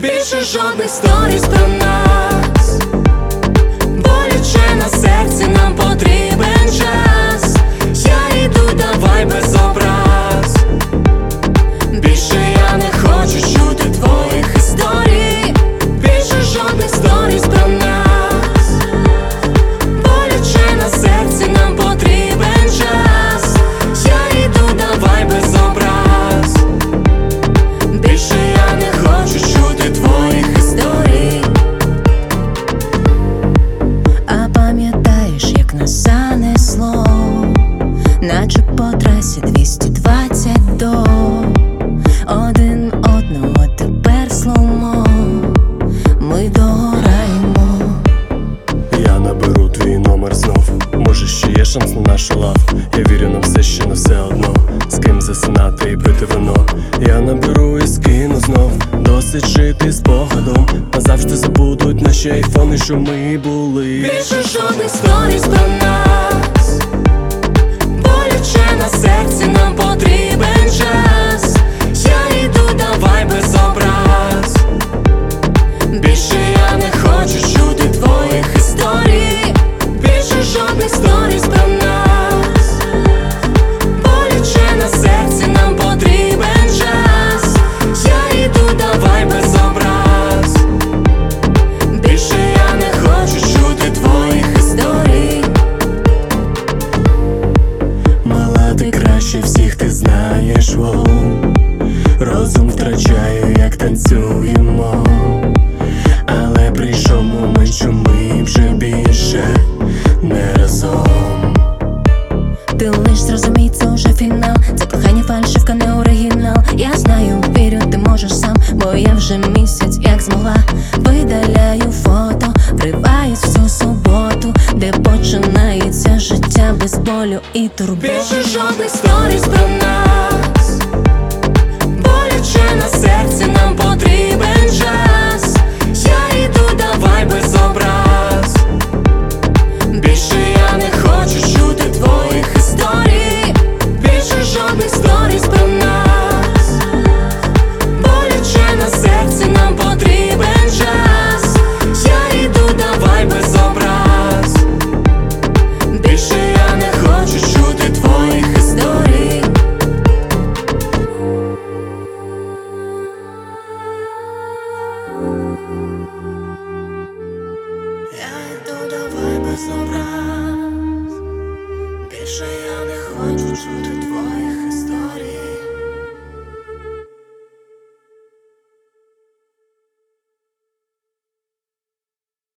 Більше жодних сторіс про нас. Боляче на серці, нам потрібен час. Я йду, давай без образ. Більше я не хочу чути твоїх історій. Більше жодних сторіс про нас. Боляче на серці, нам потрібен час. Я йду, давай без образ. Більше я не хочу чути твоїх історій. А пам'ятаєш, як нас занесло, наче по трасі 220 до один одного тепер сломо. Ми догораємо. Я наберу твій номер знов. Може ще є шанс на нашу лав. Я вірю на все, ще на все одно. З ким засинати і пити вино. Я наберу і скину знов. Досить жити спогадом. Назавжди забудуть наші айфони, що ми були. Більше жодних сторіс про нас. Боляче на серці, нам потрібен час. Я йду, давай без образ. Більше я не хочу чути твоїх історій. Більше жодних сторіс про нас. Боляче на серці, нам потрібен час. Я йду, давай без образ. Більше я не хочу чути твоїх історій. Мала, ти краще всіх, ти знаєш, воу. Розум втрачаю, як танцюємо. Але прийшов момент, що ми вже більше не разом. Ти лиш зрозумій, це уже фінал. Це кохання фальшивка, не оригінал. Я знаю, вірю, ти можеш сам. Бо я вже місяць, як змогла. Видаляю фото, вриваюсь в цю суботу, де починається життя без болю і турбот. Більше жодних сторіс про нас. Боляче на серці, нам потрібен час. Я йду, давай без образ. Більше я не хочу чути твоїх історій. Більше жодних сторіс про нас. Боляче на серці, нам потрібен час. Я йду, давай без образ. Більше я не хочу чути твоїх історій. Я йду, давай без образ. Більше я не хочу чути твоїх.